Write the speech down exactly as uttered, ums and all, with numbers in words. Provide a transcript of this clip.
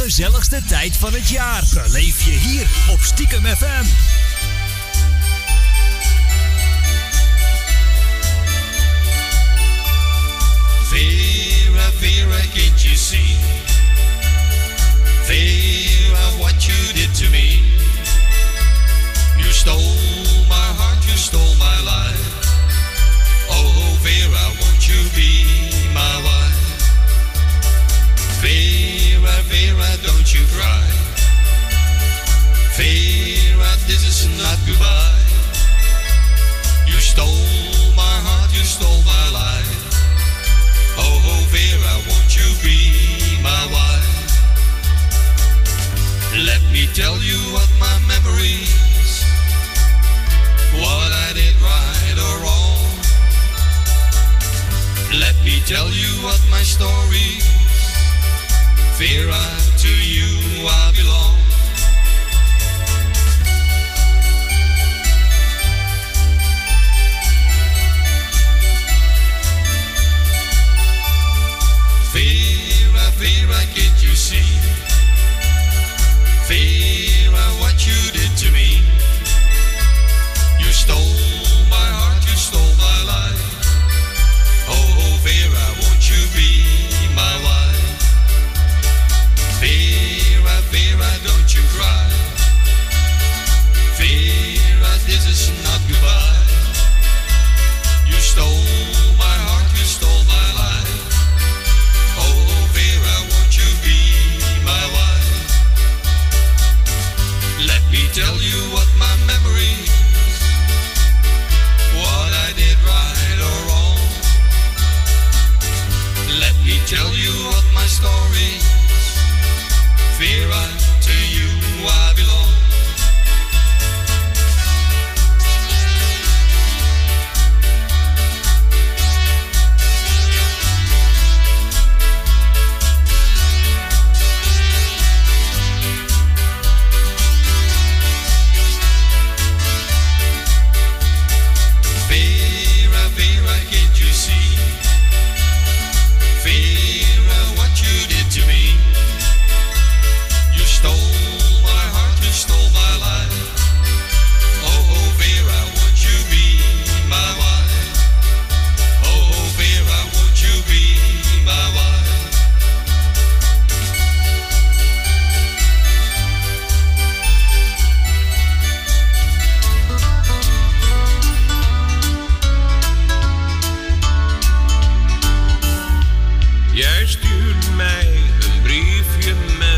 gezelligste tijd van het jaar beleef je hier op Stiekem F M. Vera, Vera, can't you see? Vera, what you did to me. You stole my heart, you stole my life. Oh, Vera, won't you be my wife? Vera, Vera, don't you cry. Vera, this is not goodbye. You stole my heart, you stole my life. Oh, Vera, won't you be my wife? Let me tell you what my memories, what I did right or wrong. Let me tell you what my story, Vera, to you I belong. Vera, Vera, can't you see? Vera, what you did to me. You stole my heart, you stole my life. Oh, Vera, won't you be my wife? Vera, Vera, don't you cry. Vera, this is not goodbye. You stole my heart, you stole my life. Oh, Vera, won't you be my wife? Let me tell you what my memories, what I did right or wrong. Let me tell you what my story, Vera, to you I belong. Vera, Vera, can't you see? Vera, what you did to me. You stole my heart, you stole my life. Oh, Vera, won't you be my wife? Oh, Vera, won't you be my wife? Jij stuurt mij een briefje met